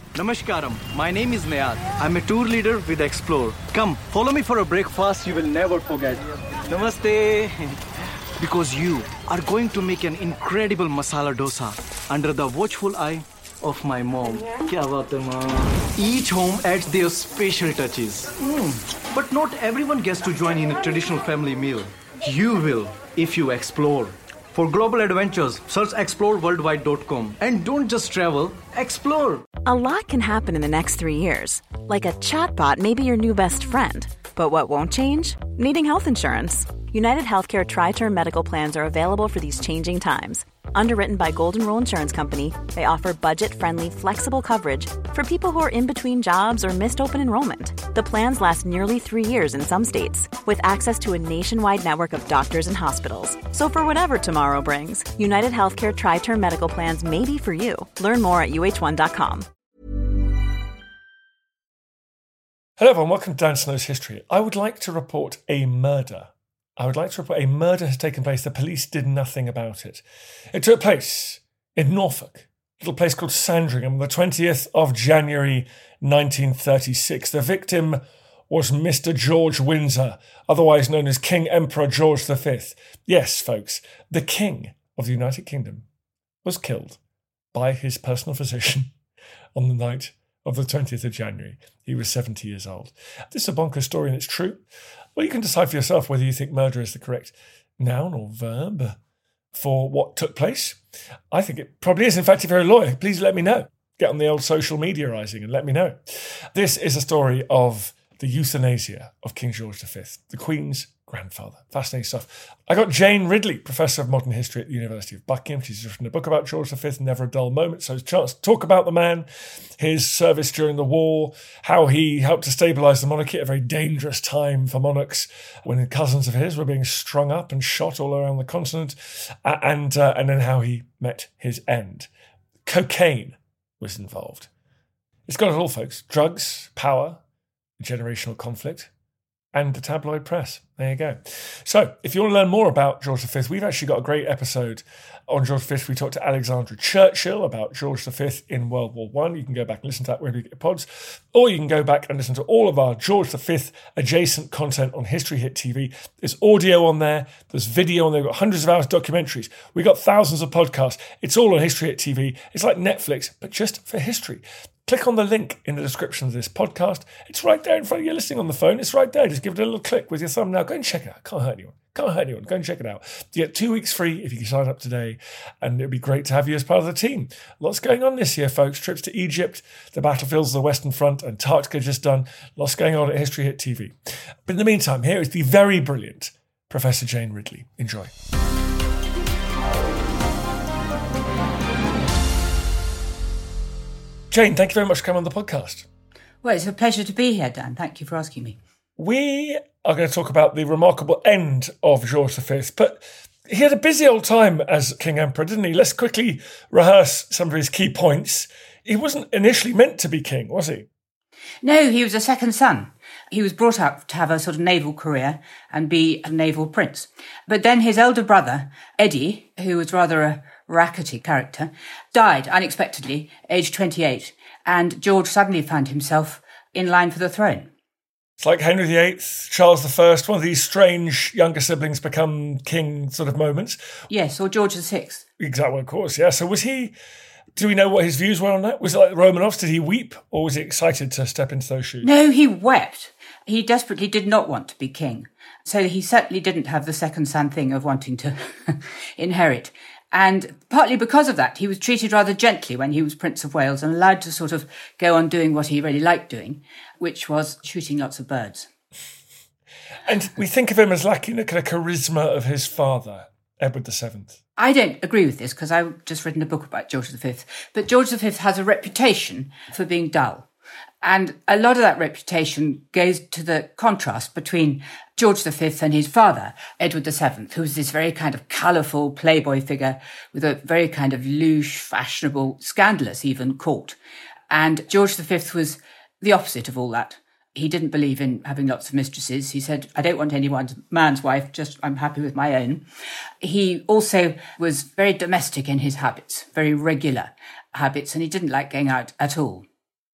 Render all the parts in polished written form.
Namaskaram, my name is Nayad. I'm a tour leader with Explore. Come, follow me for a breakfast you will never forget. Namaste. Because you are going to make an incredible masala dosa under the watchful eye of my mom. Kya baat hai, mom? Each home adds their special touches. But not everyone gets to join in a traditional family meal. You will if you explore. For global adventures, search exploreworldwide.com. And don't just travel, explore. A lot can happen in the next 3 years. Like a chatbot may be your new best friend. But what won't change? Needing health insurance. United Healthcare Tri-Term Medical Plans are available for these changing times. Underwritten by Golden Rule Insurance Company, they offer budget-friendly, flexible coverage for people who are in between jobs or missed open enrollment. The plans last nearly 3 years in some states, with access to a nationwide network of doctors and hospitals. So for whatever tomorrow brings, United Healthcare Tri-Term Medical Plans may be for you. Learn more at uh1.com. Hello everyone, welcome to Dan Snow's History. I would like to report a murder. A murder has taken place. The police did nothing about it. It took place in Norfolk, a little place called Sandringham, on the 20th of January 1936. The victim was Mr. George Windsor, otherwise known as King Emperor George V. Yes, folks, the King of the United Kingdom was killed by his personal physician on the night of the 20th of January. He was 70 years old. This is a bonkers story and it's true. Well, you can decide for yourself whether you think murder is the correct noun or verb for what took place. I think it probably is. In fact, if you're a lawyer, please let me know. Get on the old social media-izing and let me know. This is a story of the euthanasia of King George V, the Queen's grandfather. Fascinating stuff. I got Jane Ridley, Professor of Modern History at the University of Buckingham. She's written a book about George V, Never a Dull Moment. So it's a chance to talk about the man, his service during the war, how he helped to stabilise the monarchy at a very dangerous time for monarchs when cousins of his were being strung up and shot all around the continent, and then how he met his end. Cocaine was involved. It's got it all, folks. Drugs, power, generational conflict, and the tabloid press. There you go. So, if you want to learn more about George V, we've actually got a great episode on George V. We talked to Alexandra Churchill about George V in World War I. You can go back and listen to that wherever you get your pods. Or you can go back and listen to all of our George V adjacent content on History Hit TV. There's audio on there. There's video on there. We've got hundreds of hours of documentaries. We've got thousands of podcasts. It's all on History Hit TV. It's like Netflix, but just for history. Click on the link in the description of this podcast. It's right there in front of you listening on the phone. It's right there. Just give it a little click with your thumb now. Go and check it out. Can't hurt anyone. Can't hurt anyone. Go and check it out. You get 2 weeks free if you can sign up today. And it'd be great to have you as part of the team. Lots going on this year, folks. Trips to Egypt, the battlefields of the Western Front, Antarctica just done. Lots going on at History Hit TV. But in the meantime, here is the very brilliant Professor Jane Ridley. Enjoy. Jane, thank you very much for coming on the podcast. Well, it's a pleasure to be here, Dan. Thank you for asking me. We are going to talk about the remarkable end of George V, but he had a busy old time as King Emperor, didn't he? Let's quickly rehearse some of his key points. He wasn't initially meant to be king, was he? No, he was a second son. He was brought up to have a sort of naval career and be a naval prince. But then his elder brother, Eddie, who was rather a rackety character, died unexpectedly, aged 28, and George suddenly found himself in line for the throne. It's like Henry VIII, Charles I, one of these strange younger siblings become king sort of moments. Yes, or George VI. Exactly, of course, yeah. So was he, do we know what his views were on that? Was it like the Romanovs? Did he weep, or was he excited to step into those shoes? No, he wept. He desperately did not want to be king. So he certainly didn't have the second son thing of wanting to inherit. And partly because of that, he was treated rather gently when he was Prince of Wales and allowed to sort of go on doing what he really liked doing, which was shooting lots of birds. And we think of him as lacking the kind of charisma of his father, Edward VII. I don't agree with this because I've just written a book about George V. But George V has a reputation for being dull. And a lot of that reputation goes to the contrast between George V and his father, Edward VII, who was this very kind of colourful playboy figure with a very kind of louche, fashionable, scandalous even court. And George V was the opposite of all that. He didn't believe in having lots of mistresses. He said, I don't want anyone's man's wife, just I'm happy with my own. He also was very domestic in his habits, very regular habits, and he didn't like going out at all.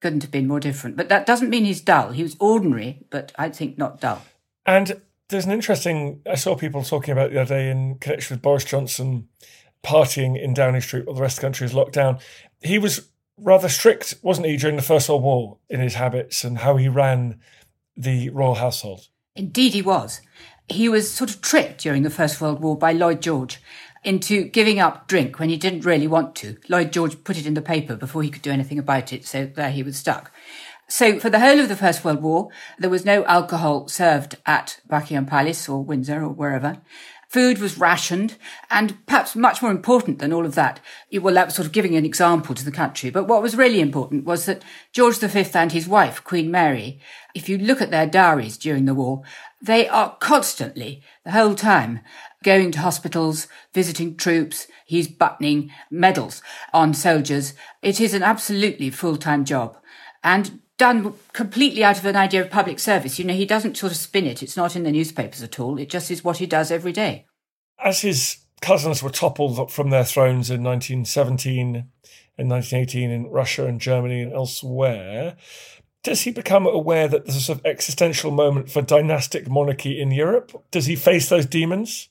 couldn't have been more different. But that doesn't mean he's dull. He was ordinary, but I think not dull. And there's an interesting, I saw people talking about the other day in connection with Boris Johnson partying in Downing Street while the rest of the country is locked down. He was rather strict, wasn't he, during the First World War in his habits and how he ran the royal household? Indeed he was. He was sort of tricked during the First World War by Lloyd George into giving up drink when he didn't really want to. Lloyd George put it in the paper before he could do anything about it, so there he was stuck. So for the whole of the First World War, there was no alcohol served at Buckingham Palace or Windsor or wherever. Food was rationed, and perhaps much more important than all of that, well, that was sort of giving an example to the country. But what was really important was that George V and his wife, Queen Mary, if you look at their diaries during the war, they are constantly, the whole time, going to hospitals, visiting troops. He's buttoning medals on soldiers. It is an absolutely full-time job. And done completely out of an idea of public service. You know, he doesn't sort of spin it. It's not in the newspapers at all. It just is what he does every day. As his cousins were toppled from their thrones in 1917 and 1918 in Russia and Germany and elsewhere, does he become aware that there's a sort of existential moment for dynastic monarchy in Europe? Does he face those demons?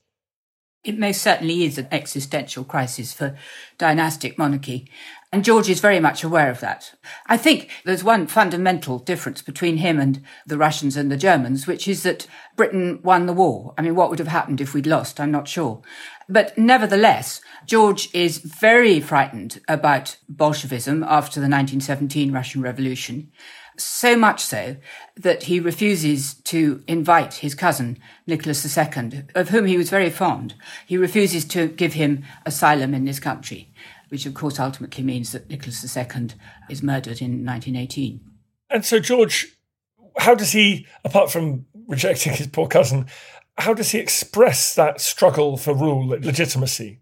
It most certainly is an existential crisis for dynastic monarchy. And George is very much aware of that. I think there's one fundamental difference between him and the Russians and the Germans, which is that Britain won the war. I mean, what would have happened if we'd lost? I'm not sure. But nevertheless, George is very frightened about Bolshevism after the 1917 Russian Revolution. So much so that he refuses to invite his cousin, Nicholas II, of whom he was very fond. He refuses to give him asylum in this country, which of course ultimately means that Nicholas II is murdered in 1918. And so George, how does he, apart from rejecting his poor cousin, how does he express that struggle for rule, legitimacy?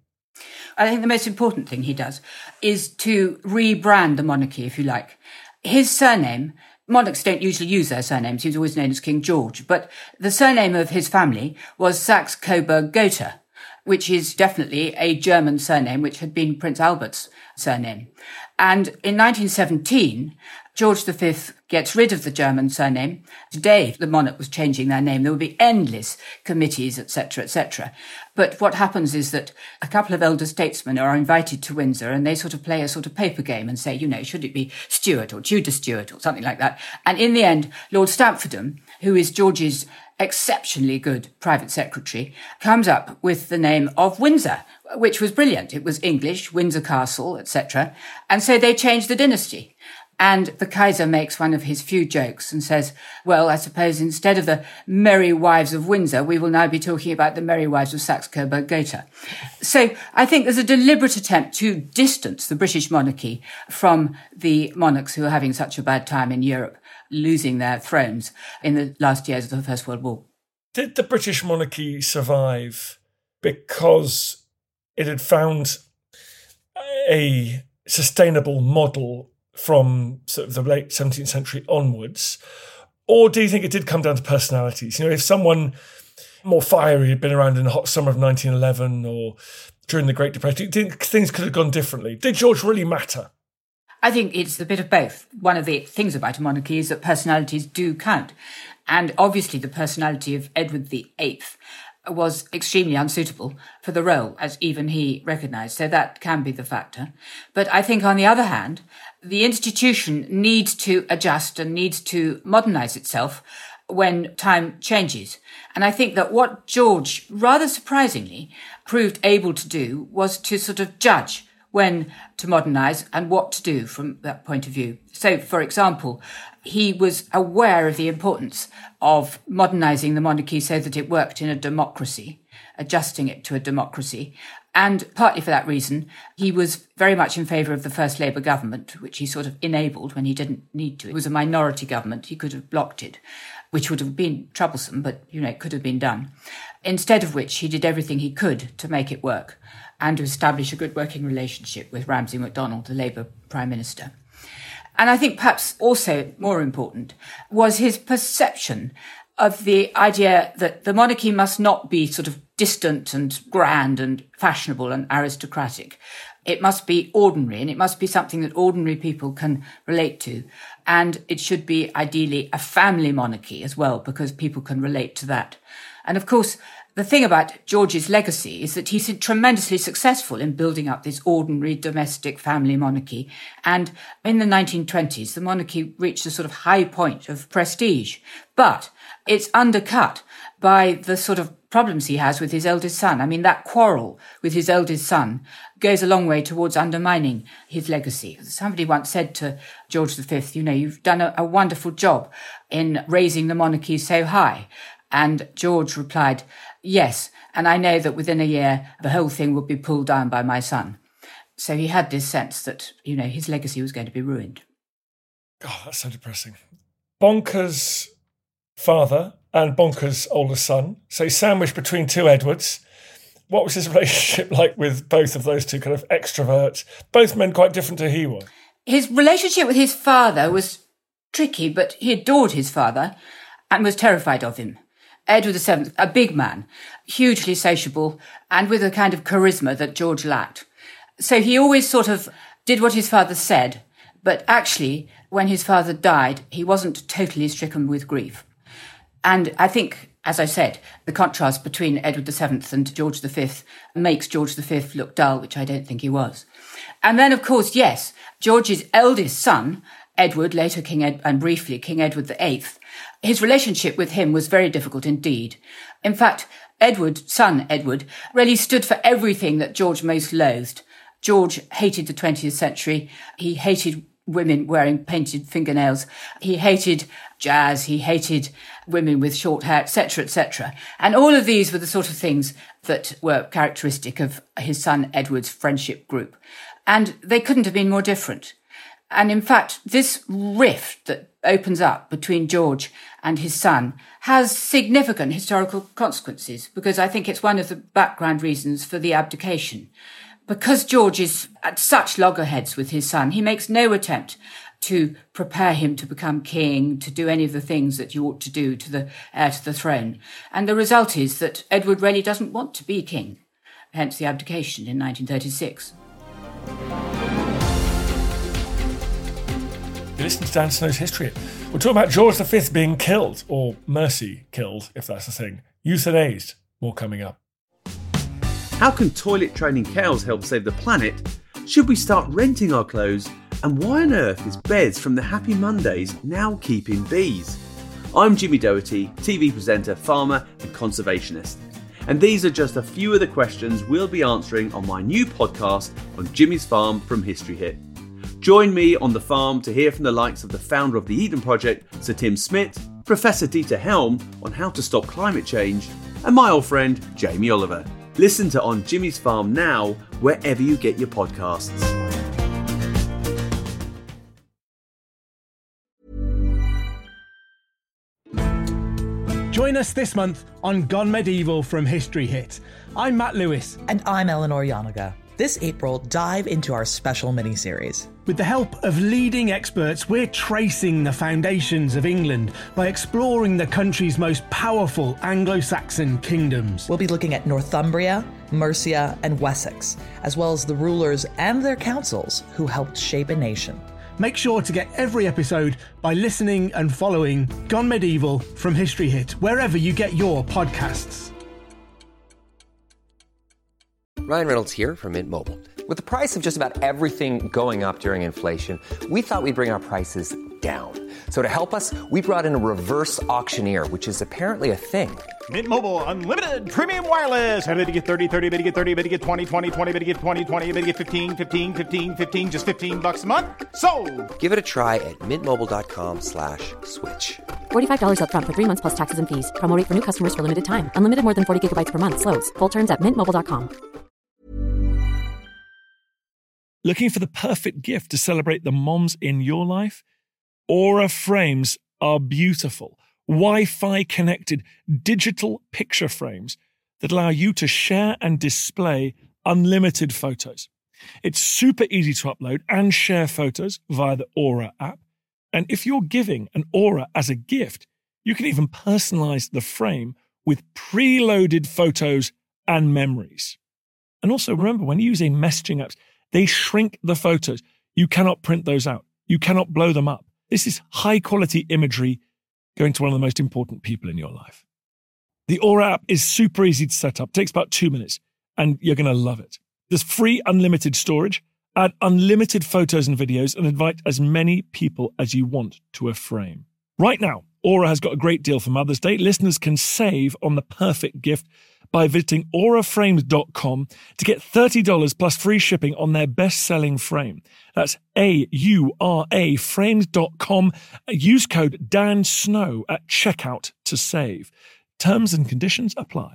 I think the most important thing he does is to rebrand the monarchy, if you like. His surname, monarchs don't usually use their surnames. He was always known as King George. But the surname of his family was Saxe-Coburg-Gotha, which is definitely a German surname, which had been Prince Albert's surname. And in 1917, George V gets rid of the German surname. Today, the monarch was changing their name. There would be endless committees, etc., etc. But what happens is that a couple of elder statesmen are invited to Windsor and they sort of play a sort of paper game and say, you know, should it be Stuart or Tudor Stuart or something like that? And in the end, Lord Stamfordham, who is George's exceptionally good private secretary, comes up with the name of Windsor, which was brilliant. It was English, Windsor Castle, etc. And so they changed the dynasty. And the Kaiser makes one of his few jokes and says, well, I suppose instead of the Merry Wives of Windsor, we will now be talking about the Merry Wives of Saxe-Coburg-Gotha. So I think there's a deliberate attempt to distance the British monarchy from the monarchs who are having such a bad time in Europe, losing their thrones in the last years of the First World War. Did the British monarchy survive because it had found a sustainable model from sort of the late 17th century onwards? Or do you think it did come down to personalities? You know, if someone more fiery had been around in the hot summer of 1911 or during the Great Depression, do you think things could have gone differently? Did George really matter? I think it's a bit of both. One of the things about a monarchy is that personalities do count. And obviously the personality of Edward VIII was extremely unsuitable for the role, as even he recognised. So that can be the factor. But I think, on the other hand, the institution needs to adjust and needs to modernise itself when time changes. And I think that what George, rather surprisingly, proved able to do was to sort of judge when to modernise and what to do from that point of view. So, for example, he was aware of the importance of modernising the monarchy so that it worked in a democracy, adjusting it to a democracy. And partly for that reason, he was very much in favour of the first Labour government, which he sort of enabled when he didn't need to. It was a minority government. He could have blocked it, which would have been troublesome, but, you know, it could have been done. Instead of which, he did everything he could to make it work and to establish a good working relationship with Ramsay MacDonald, the Labour Prime Minister. And I think perhaps also more important was his perception of the idea that the monarchy must not be sort of distant and grand and fashionable and aristocratic, It must be ordinary, and it must be something that ordinary people can relate to. And it should be ideally a family monarchy as well, because people can relate to that. And of course, the thing about George's legacy is that he's tremendously successful in building up this ordinary domestic family monarchy. And in the 1920s, the monarchy reached a sort of high point of prestige. But it's undercut by the sort of problems he has with his eldest son. I mean, that quarrel with his eldest son goes a long way towards undermining his legacy. Somebody once said to George V, you've done a wonderful job in raising the monarchy so high. And George replied, yes, and I know that within a year, the whole thing will be pulled down by my son. So he had this sense that, his legacy was going to be ruined. God, that's so depressing. Bonkers' father and Bonkers' older son, so he's sandwiched between two Edwards. What was his relationship like with both of those two kind of extroverts? Both men quite different to he was. His relationship with his father was tricky, but he adored his father and was terrified of him. Edward VII, a big man, hugely sociable, and with a kind of charisma that George lacked. So he always sort of did what his father said, but actually, when his father died, he wasn't totally stricken with grief. And I think, as I said, the contrast between Edward VII and George V makes George V look dull, which I don't think he was. And then, of course, yes, George's eldest son, Edward, later and briefly King Edward VIII, his relationship with him was very difficult indeed. In fact, son Edward, really stood for everything that George most loathed. George hated the 20th century. He hated women wearing painted fingernails. He hated jazz. He hated women with short hair, etc., etc. And all of these were the sort of things that were characteristic of his son Edward's friendship group. And they couldn't have been more different. And in fact, this rift that opens up between George and his son has significant historical consequences, because I think it's one of the background reasons for the abdication. Because George is at such loggerheads with his son, he makes no attempt to prepare him to become king, to do any of the things that you ought to do to the heir to the throne. And the result is that Edward really doesn't want to be king, hence the abdication in 1936. You listen to Dan Snow's History. We're talking about George V being killed, or mercy killed, if that's the thing. Euthanized. More coming up. How can toilet training cows help save the planet? Should we start renting our clothes? And why on earth is Bez from the Happy Mondays now keeping bees? I'm Jimmy Doherty, TV presenter, farmer and conservationist. And these are just a few of the questions we'll be answering on my new podcast on Jimmy's Farm from History Hit. Join me on the farm to hear from the likes of the founder of the Eden Project, Sir Tim Smith, Professor Dieter Helm on how to stop climate change, and my old friend Jamie Oliver. Listen to On Jimmy's Farm now, wherever you get your podcasts. Join us this month on Gone Medieval from History Hit. I'm Matt Lewis. And I'm Eleanor Yanaga. This April, dive into our special mini-series. With the help of leading experts, we're tracing the foundations of England by exploring the country's most powerful Anglo-Saxon kingdoms. We'll be looking at Northumbria, Mercia, and Wessex, as well as the rulers and their councils who helped shape a nation. Make sure to get every episode by listening and following Gone Medieval from History Hit, wherever you get your podcasts. Ryan Reynolds here from Mint Mobile. With the price of just about everything going up during inflation, we thought we'd bring our prices down. So to help us, we brought in a reverse auctioneer, which is apparently a thing. Mint Mobile Unlimited Premium Wireless. How to get 30, 30, bit to get 30, bit to get 20, 20, 20, bit to get 20, 20, bit to get 15, 15, 15, 15, just $15 a month? Sold! Give it a try at mintmobile.com/switch. $45 up front for 3 months plus taxes and fees. Promo rate for new customers for limited time. Unlimited more than 40 gigabytes per month. Slows full terms at mintmobile.com. Looking for the perfect gift to celebrate the moms in your life? Aura frames are beautiful, Wi-Fi connected digital picture frames that allow you to share and display unlimited photos. It's super easy to upload and share photos via the Aura app. And if you're giving an Aura as a gift, you can even personalize the frame with preloaded photos and memories. And also remember, when using messaging apps, They shrink the photos. You cannot print those out. You cannot blow them up. This is high-quality imagery going to one of the most important people in your life. The Aura app is super easy to set up. Takes about 2 minutes, and you're going to love it. There's free unlimited storage, add unlimited photos and videos, and invite as many people as you want to a frame. Right now, Aura has got a great deal for Mother's Day. Listeners can save on the perfect gift by visiting auraframes.com to get $30 plus free shipping on their best-selling frame. That's AURA frames.com. Use code DANSNOW at checkout to save. Terms and conditions apply.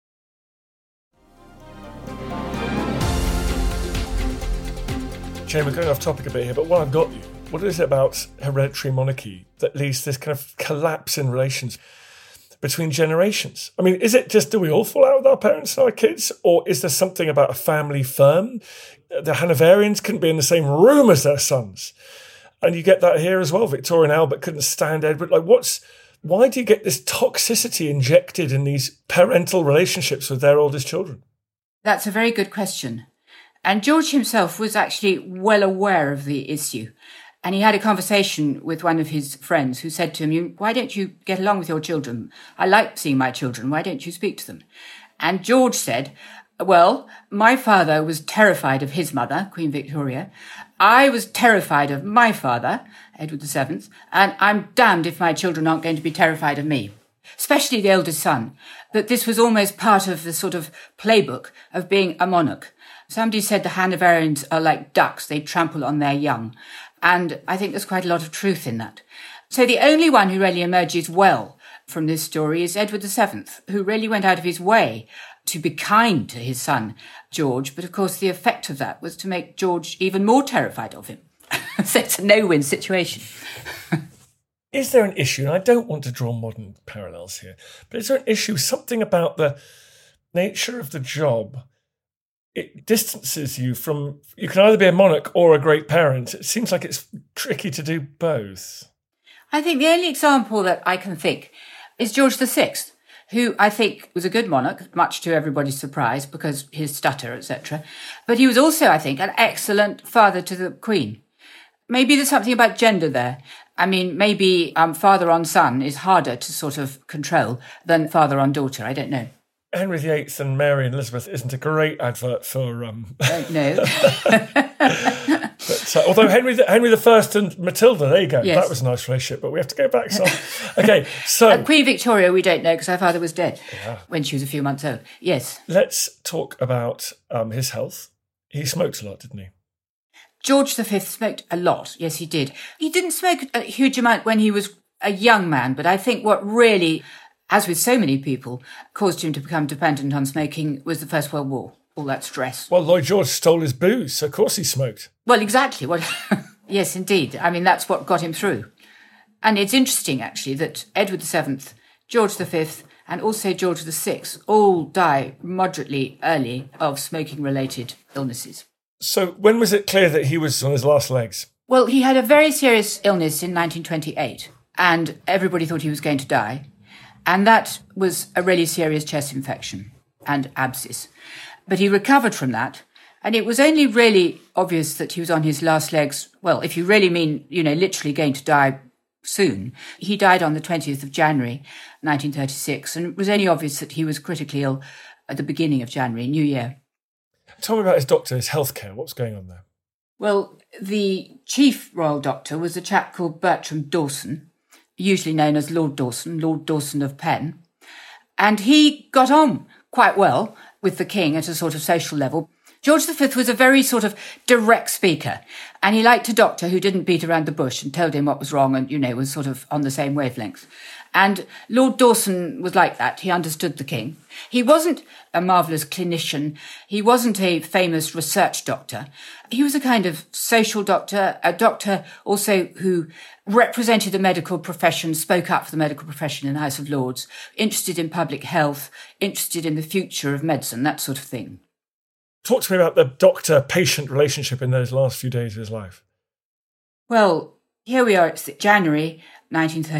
Jane, we're going off topic a bit here, but while I've got you, what is it about hereditary monarchy that leads to this kind of collapse in relations between generations? I mean, is it just, do we all fall out with our parents and our kids? Or is there something about a family firm? The Hanoverians couldn't be in the same room as their sons. And you get that here as well. Victoria and Albert couldn't stand Edward. Why do you get this toxicity injected in these parental relationships with their oldest children? That's a very good question. And George himself was actually well aware of the issue. And he had a conversation with one of his friends who said to him, why don't you get along with your children? I like seeing my children. Why don't you speak to them? And George said, well, my father was terrified of his mother, Queen Victoria. I was terrified of my father, Edward VII, and I'm damned if my children aren't going to be terrified of me, especially the eldest son. That this was almost part of the sort of playbook of being a monarch. Somebody said the Hanoverians are like ducks, they trample on their young. And I think there's quite a lot of truth in that. So the only one who really emerges well from this story is Edward VII, who really went out of his way to be kind to his son, George. But of course, the effect of that was to make George even more terrified of him. So it's a no-win situation. Is there an issue, and I don't want to draw modern parallels here, but is there an issue, something about the nature of the job? It distances you from, you can either be a monarch or a great parent. It seems like it's tricky to do both. I think the only example that I can think is George VI, who I think was a good monarch, much to everybody's surprise because his stutter, etc. But he was also, I think, an excellent father to the Queen. Maybe there's something about gender there. I mean, maybe father on son is harder to sort of control than father on daughter. I don't know. Henry VIII and Mary and Elizabeth isn't a great advert for... No. But, although Henry I and Matilda, there you go. Yes. That was a nice relationship, but we have to go back some. Okay, so... Queen Victoria, we don't know because her father was dead when she was a few months old. Yes. Let's talk about his health. He smoked a lot, didn't he? George V smoked a lot. Yes, he did. He didn't smoke a huge amount when he was a young man, but I think what really, as with so many people, caused him to become dependent on smoking was the First World War, all that stress. Well, Lloyd George stole his booze, so of course he smoked. Well, exactly. Well, yes, indeed. I mean, that's what got him through. And it's interesting, actually, that Edward VII, George V, and also George VI all die moderately early of smoking-related illnesses. So when was it clear that he was on his last legs? Well, he had a very serious illness in 1928, and everybody thought he was going to die. And that was a really serious chest infection and abscess. But he recovered from that, and it was only really obvious that he was on his last legs. Well, if you really mean, literally going to die soon. He died on the 20th of January, 1936, and it was only obvious that he was critically ill at the beginning of January, New Year. Tell me about his doctor, his healthcare. What's going on there? Well, the chief royal doctor was a chap called Bertram Dawson, usually known as Lord Dawson of Penn. And he got on quite well with the king at a sort of social level. George V was a very sort of direct speaker, and he liked a doctor who didn't beat around the bush and told him what was wrong and, was sort of on the same wavelength. And Lord Dawson was like that. He understood the king. He wasn't a marvellous clinician. He wasn't a famous research doctor. He was a kind of social doctor, a doctor also who represented the medical profession, spoke up for the medical profession in the House of Lords, interested in public health, interested in the future of medicine, that sort of thing. Talk to me about the doctor-patient relationship in those last few days of his life. Well, here we are. It's January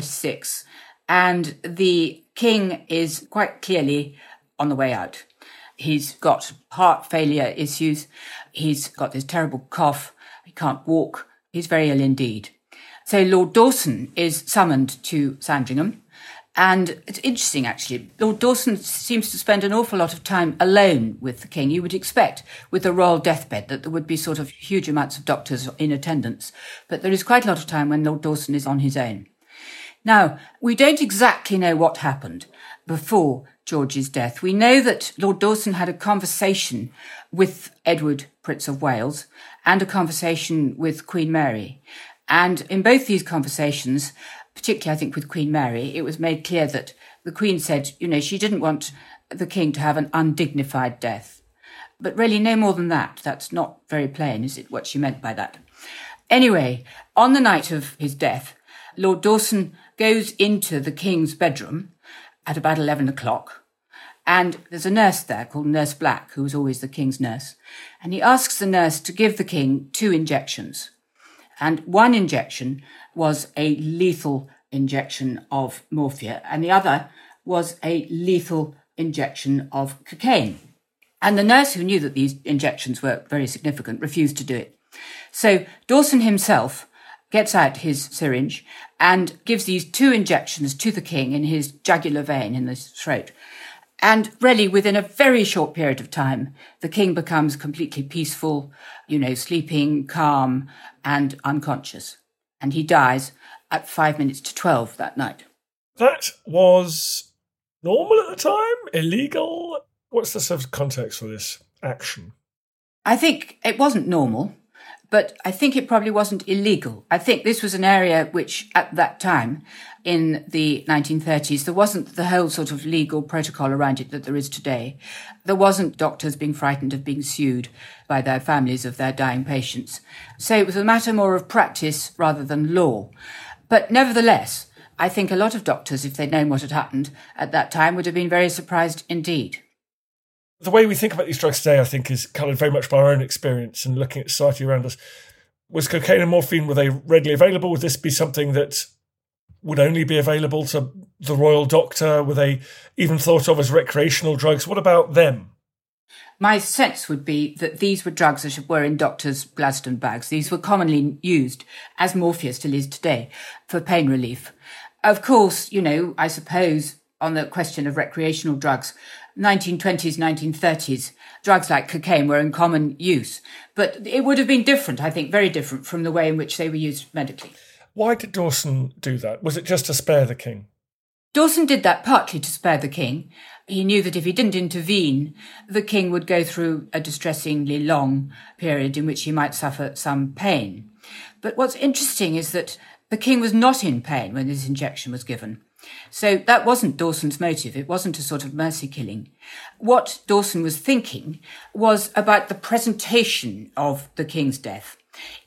1936. And the king is quite clearly on the way out. He's got heart failure issues. He's got this terrible cough. He can't walk. He's very ill indeed. So Lord Dawson is summoned to Sandringham. And it's interesting, actually. Lord Dawson seems to spend an awful lot of time alone with the king. You would expect, with the royal deathbed, that there would be sort of huge amounts of doctors in attendance. But there is quite a lot of time when Lord Dawson is on his own. Now, we don't exactly know what happened before George's death. We know that Lord Dawson had a conversation with Edward, Prince of Wales, and a conversation with Queen Mary. And in both these conversations, particularly I think with Queen Mary, it was made clear that the Queen said, she didn't want the king to have an undignified death. But really no more than that. That's not very plain, is it, what she meant by that? Anyway, on the night of his death, Lord Dawson goes into the king's bedroom at about 11 o'clock. And there's a nurse there called Nurse Black, who was always the king's nurse. And he asks the nurse to give the king 2 injections. And one injection was a lethal injection of morphia, and the other was a lethal injection of cocaine. And the nurse, who knew that these injections were very significant, refused to do it. So Dawson himself gets out his syringe and gives these 2 injections to the king in his jugular vein in his throat. And really, within a very short period of time, the king becomes completely peaceful, sleeping, calm, and unconscious. And he dies at 5 minutes to 12 that night. That was normal at the time? Illegal? What's the sort of context for this action? I think it wasn't normal, but I think it probably wasn't illegal. I think this was an area which, at that time, in the 1930s, there wasn't the whole sort of legal protocol around it that there is today. There wasn't doctors being frightened of being sued by their families of their dying patients. So it was a matter more of practice rather than law. But nevertheless, I think a lot of doctors, if they'd known what had happened at that time, would have been very surprised indeed. The way we think about these drugs today, I think, is coloured very much by our own experience and looking at society around us. Was cocaine and morphine, were they readily available? Would this be something that would only be available to the royal doctor? Were they even thought of as recreational drugs? What about them? My sense would be that these were drugs that were in doctors' Gladstone bags. These were commonly used, as morphia still is today, for pain relief. Of course, I suppose, on the question of recreational drugs, 1920s, 1930s, drugs like cocaine were in common use. But it would have been different, I think, very different from the way in which they were used medically. Why did Dawson do that? Was it just to spare the king? Dawson did that partly to spare the king. He knew that if he didn't intervene, the king would go through a distressingly long period in which he might suffer some pain. But what's interesting is that the king was not in pain when this injection was given. So that wasn't Dawson's motive. It wasn't a sort of mercy killing. What Dawson was thinking was about the presentation of the king's death.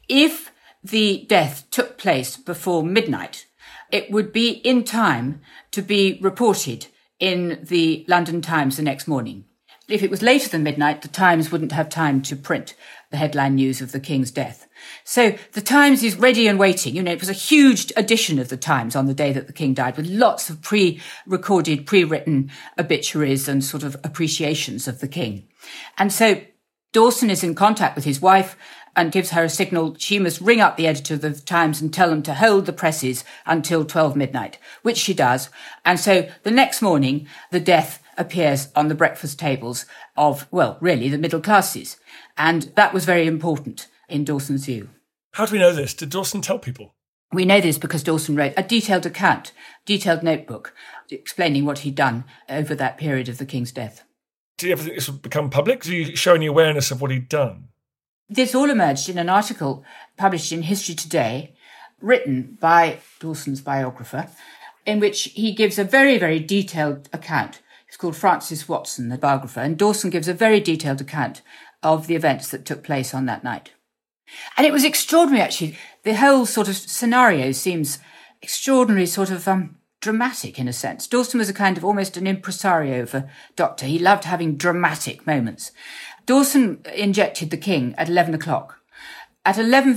If the death took place before midnight, it would be in time to be reported in the London Times the next morning. If it was later than midnight, the Times wouldn't have time to print the headline news of the king's death. So the Times is ready and waiting. It was a huge edition of the Times on the day that the king died, with lots of pre-recorded, pre-written obituaries and sort of appreciations of the king. And so Dawson is in contact with his wife and gives her a signal. She must ring up the editor of the Times and tell them to hold the presses until 12 midnight, which she does. And so the next morning, the death appears on the breakfast tables of, really the middle classes. And that was very important in Dawson's view. How do we know this? Did Dawson tell people? We know this because Dawson wrote a detailed account, detailed notebook, explaining what he'd done over that period of the king's death. Did you ever think this would become public? Did you show any awareness of what he'd done? This all emerged in an article published in History Today, written by Dawson's biographer, in which he gives a very, very detailed account. It's called Francis Watson, the biographer, and Dawson gives a very detailed account of the events that took place on that night. And it was extraordinary, actually. The whole sort of scenario seems extraordinarily sort of dramatic in a sense. Dawson was a kind of almost an impresario of a doctor. He loved having dramatic moments. Dawson injected the king at 11 o'clock. At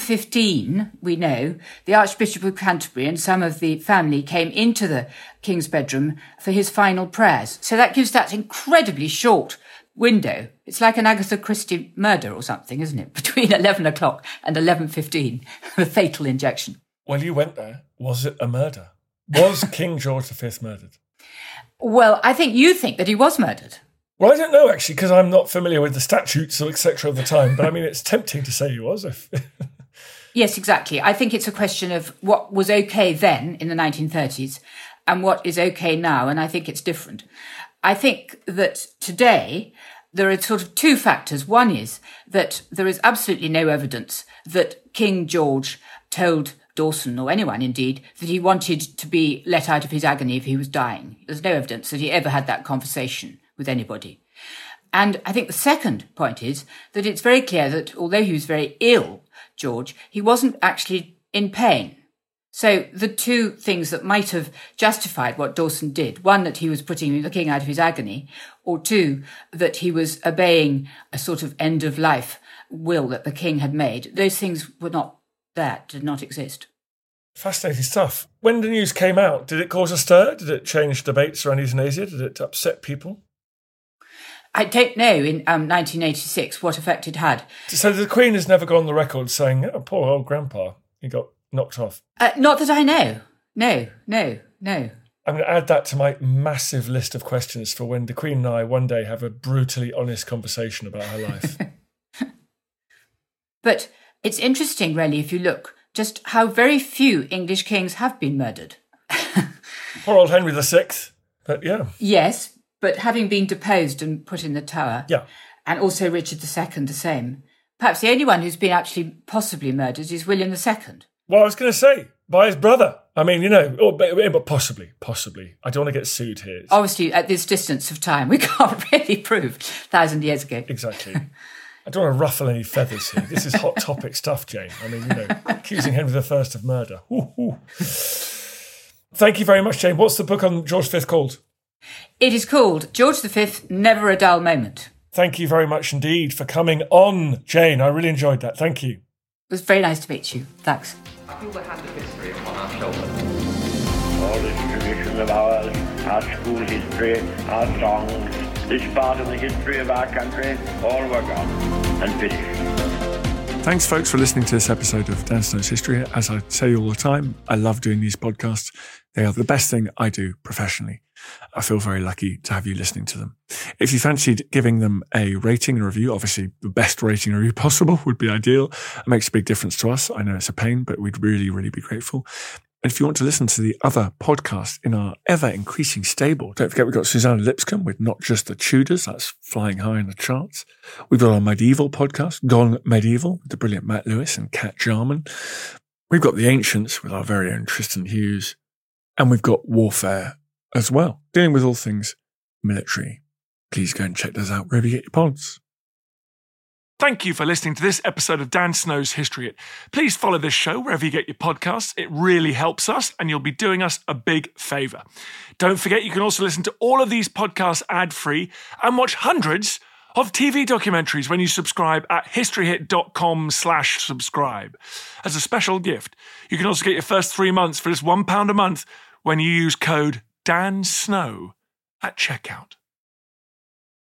11:15, we know, the Archbishop of Canterbury and some of the family came into the king's bedroom for his final prayers. So that gives that incredibly short window. It's like an Agatha Christie murder or something, isn't it? Between 11 o'clock and 11:15, the fatal injection. Well, you went there. Was it a murder? Was King George V murdered? Well, I think you think that he was murdered. Well, I don't know, actually, because I'm not familiar with the statutes or etc. of the time. But I mean, it's tempting to say he was. Yes, exactly. I think it's a question of what was okay then in the 1930s and what is okay now. And I think it's different. I think that today there are sort of two factors. One is that there is absolutely no evidence that King George told Dawson, or anyone indeed, that he wanted to be let out of his agony if he was dying. There's no evidence that he ever had that conversation with anybody. And I think the second point is that it's very clear that although he was very ill, George, he wasn't actually in pain. So the two things that might have justified what Dawson did, one, that he was putting the king out of his agony, or two, that he was obeying a sort of end-of-life will that the king had made, those things were not there, did not exist. Fascinating stuff. When the news came out, did it cause a stir? Did it change debates around euthanasia? Did it upset people? I don't know in 1986 what effect it had. So the Queen has never gone on the record saying, oh, poor old grandpa, he got knocked off. Not that I know. No. I'm going to add that to my massive list of questions for when the Queen and I one day have a brutally honest conversation about her life. But it's interesting, really, if you look, just how very few English kings have been murdered. Poor old Henry VI, but yeah. Yes, but having been deposed and put in the Tower, yeah, and also Richard II the same. Perhaps the only one who's been actually possibly murdered is William II. Well, I was going to say, by his brother. I mean, but possibly. I don't want to get sued here. Obviously, at this distance of time, we can't really prove 1,000 years ago. Exactly. I don't want to ruffle any feathers here. This is hot topic stuff, Jane. I mean, accusing Henry I of murder. Ooh. Thank you very much, Jane. What's the book on George V called? It is called George V, Never a Dull Moment. Thank you very much indeed for coming on, Jane. I really enjoyed that. Thank you. It was very nice to meet you. Thanks. I feel the hand of history upon our shoulders. All this tradition of ours, our school history, our songs, this part of the history of our country, all were gone and finished. Thanks, folks, for listening to this episode of Dan Snow's History. As I say all the time, I love doing these podcasts. They are the best thing I do professionally. I feel very lucky to have you listening to them. If you fancied giving them a rating and review, obviously the best rating and review possible would be ideal. It makes a big difference to us. I know it's a pain, but we'd really, really be grateful. And if you want to listen to the other podcasts in our ever-increasing stable, don't forget we've got Susanna Lipscomb with Not Just the Tudors. That's flying high in the charts. We've got our medieval podcast, Gone Medieval, with the brilliant Matt Lewis and Kat Jarman. We've got The Ancients with our very own Tristan Hughes. And we've got Warfare as well, dealing with all things military. Please go and check those out wherever you get your pods. Thank you for listening to this episode of Dan Snow's History Hit. Please follow this show wherever you get your podcasts. It really helps us, and you'll be doing us a big favour. Don't forget, you can also listen to all of these podcasts ad-free and watch hundreds of TV documentaries when you subscribe at historyhit.com/subscribe. As a special gift, you can also get your first 3 months for just £1 a month when you use code DANSNOW at checkout.